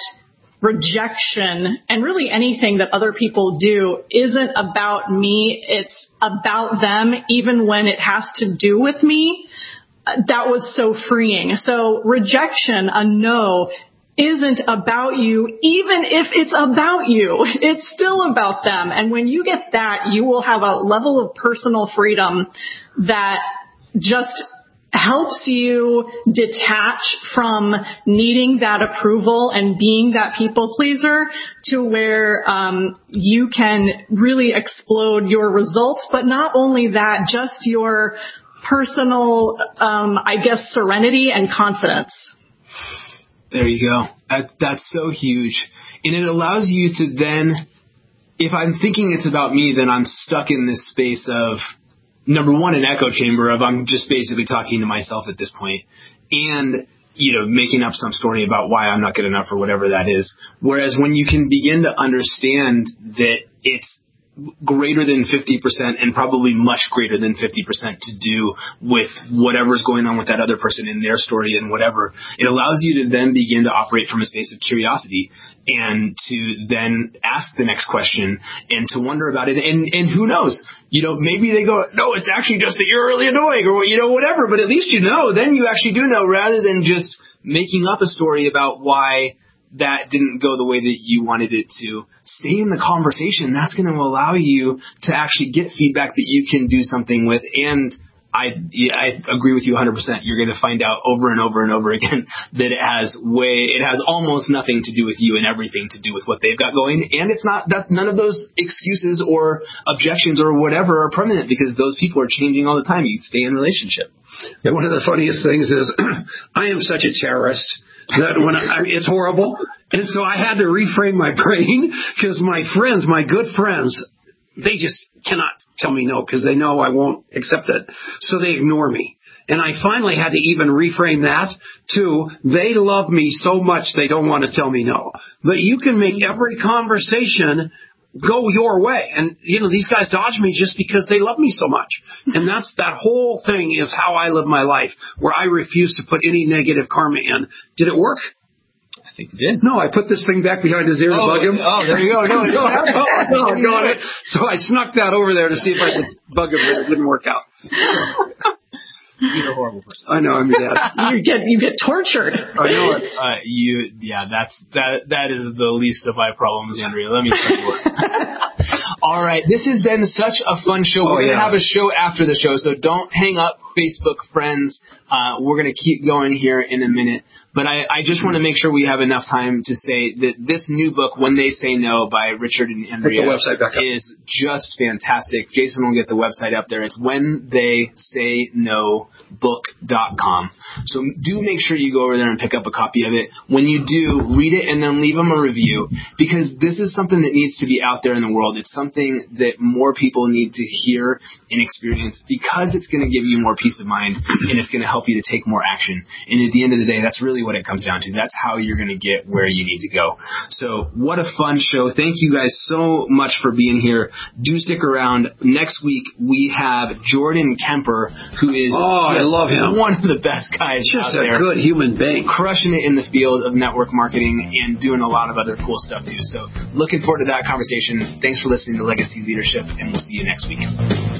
rejection and really anything that other people do isn't about me, it's about them, even when it has to do with me, that was so freeing. So rejection, a no, isn't about you, even if it's about you. It's still about them. And when you get that, you will have a level of personal freedom that just helps you detach from needing that approval and being that people pleaser to where um, you can really explode your results. But not only that, just your personal, um, I guess, serenity and confidence. There you go. That, that's so huge. And it allows you to then if I'm thinking it's about me, then I'm stuck in this space of, number one, an echo chamber of I'm just basically talking to myself at this point, and, you know, making up some story about why I'm not good enough or whatever that is. Whereas when you can begin to understand that it's greater than fifty percent and probably much greater than fifty percent to do with whatever's going on with that other person in their story and whatever, it allows you to then begin to operate from a space of curiosity and to then ask the next question and to wonder about it. And, and who knows, you know, maybe they go, no, it's actually just that you're really annoying or, you know, whatever, but at least you know, then you actually do know rather than just making up a story about why that didn't go the way that you wanted it to. Stay in the conversation. That's going to allow you to actually get feedback that you can do something with. And I, yeah, I agree with you one hundred percent. You're going to find out over and over and over again that it has way, it has almost nothing to do with you and everything to do with what they've got going. And it's not that none of those excuses or objections or whatever are permanent because those people are changing all the time. You stay in a relationship. Yeah, one of the funniest things is I am such a terrorist that when I, it's horrible. And so I had to reframe my brain because my friends, my good friends, they just cannot tell me no because they know I won't accept it. So they ignore me. And I finally had to even reframe that to they love me so much they don't want to tell me no. But you can make every conversation go your way. And, you know, these guys dodge me just because they love me so much. And that's, that whole thing is how I live my life, where I refuse to put any negative karma in. Did it work? I think it did. No, I put this thing back behind his ear oh, to bug him. Oh, there you go. No, no, no, no, got it. So I snuck that over there to see if I could bug him, but it didn't work out. You're a horrible person. I know, I'm your dad. You get you get tortured. I know it. Uh, you, yeah, that's that. That is the least of my problems, Andrea. Let me tell you what. All right, this has been such a fun show. We're oh, gonna yeah. have a show after the show, so don't hang up, Facebook friends. Uh, we're gonna keep going here in a minute. But I, I just want to make sure we have enough time to say that this new book, When They Say No by Richard and Andrea, is just fantastic. Jason will get the website up there. It's when they say no book dot com. So do make sure you go over there and pick up a copy of it. When you do, read it and then leave them a review because this is something that needs to be out there in the world. It's something that more people need to hear and experience because it's going to give you more peace of mind and it's going to help you to take more action. And at the end of the day, that's really what it comes down to. That's how you're going to get where you need to go. So what a fun show. Thank you guys so much for being here. Do stick around. Next week, we have Jordan Kemper, who is oh, I love him. one of the best guys just out there. Just a good human being. Crushing it in the field of network marketing and doing a lot of other cool stuff too. So looking forward to that conversation. Thanks for listening to Legacy Leadership, and we'll see you next week.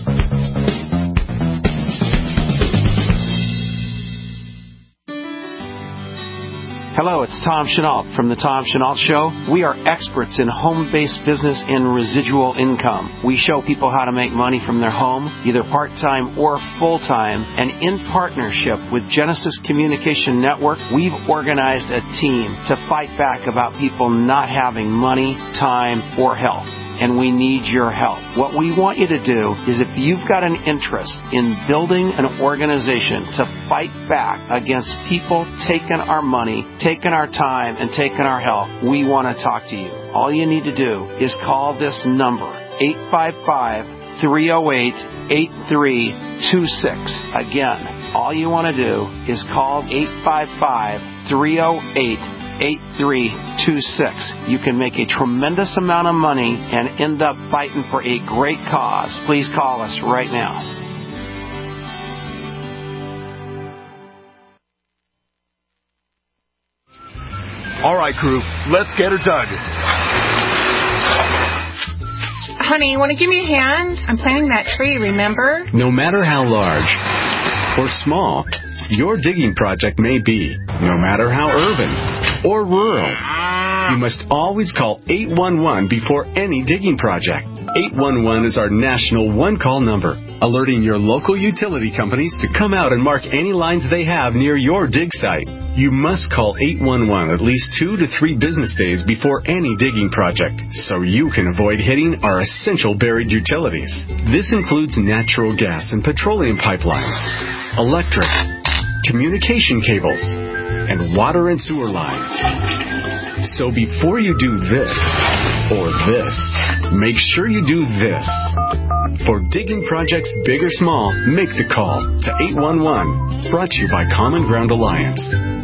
Hello, it's Tom Chenault from The Tom Chenault Show. We are experts in home-based business and residual income. We show people how to make money from their home, either part-time or full-time, and in partnership with Genesis Communication Network, we've organized a team to fight back about people not having money, time, or health. And we need your help. What we want you to do is if you've got an interest in building an organization to fight back against people taking our money, taking our time, and taking our health, we want to talk to you. All you need to do is call this number, eight five five, three oh eight, eight three two six. Again, all you want to do is call eight five five, three oh eight, eight three two six. You can make a tremendous amount of money and end up fighting for a great cause. Please call us right now. All right, crew, let's get her dug. Honey, you want to give me a hand? I'm planting that tree, remember? No matter how large or small your digging project may be, no matter how urban or rural, you must always call eight one one before any digging project. eight one one is our national one-call number, alerting your local utility companies to come out and mark any lines they have near your dig site. You must call eight one one at least two to three business days before any digging project, so you can avoid hitting our essential buried utilities. This includes natural gas and petroleum pipelines, electric, communication cables, and water and sewer lines. So before you do this or this, make sure you do this. For digging projects big or small, make the call to eight one one. Brought to you by Common Ground Alliance.